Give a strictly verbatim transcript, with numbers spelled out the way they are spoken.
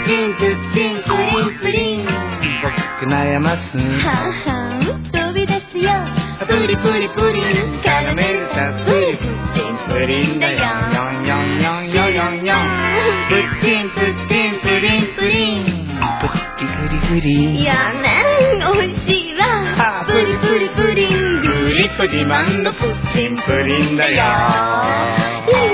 チンプッチンプリンプリン僕悩ますはんはん飛び出すよプリプリプリンカラメルたっぷりプッチンプリンだよヨンヨンヨンヨンヨンヨンプッチンプッチンプリンプリンプッチプリプリいやねおいしいわプリプリプリンプリッと自慢のプッチンプリンだよ